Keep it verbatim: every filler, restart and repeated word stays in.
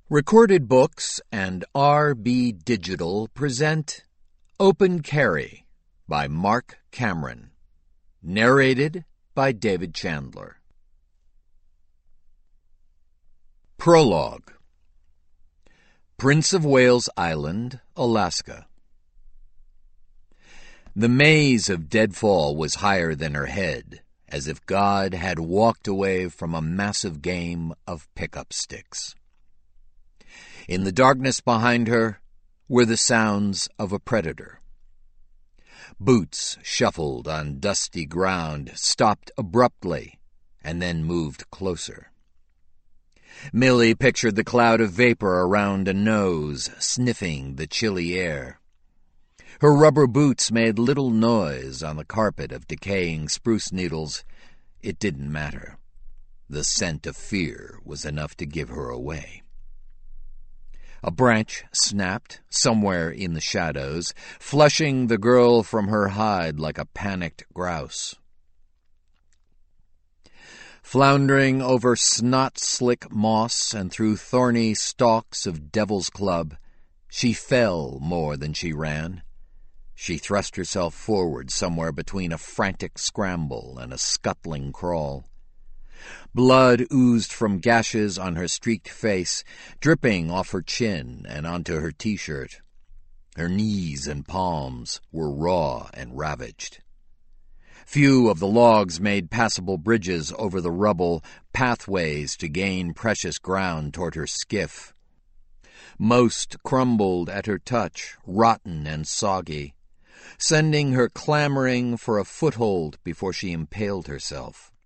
Recorded Books and R B Digital present Open Carry by Mark Cameron. Narrated by David Chandler. Prologue. Prince of Wales Island, Alaska. The maze of Deadfall was higher than her head, as if God had walked away from a massive game of pickup sticks. In the darkness behind her were the sounds of a predator. Boots shuffled on dusty ground, stopped abruptly, and then moved closer. Millie pictured the cloud of vapor around a nose, sniffing the chilly air. Her rubber boots made little noise on the carpet of decaying spruce needles. It didn't matter. The scent of fear was enough to give her away. A branch snapped somewhere in the shadows, flushing the girl from her hide like a panicked grouse. Floundering over snot-slick moss and through thorny stalks of devil's club, she fell more than she ran. She thrust herself forward somewhere between a frantic scramble and a scuttling crawl. Blood oozed from gashes on her streaked face, dripping off her chin and onto her t-shirt. Her knees and palms were raw and ravaged. Few of the logs made passable bridges over the rubble, pathways to gain precious ground toward her skiff. Most crumbled at her touch, rotten and soggy, sending her clamoring for a foothold before she impaled herself.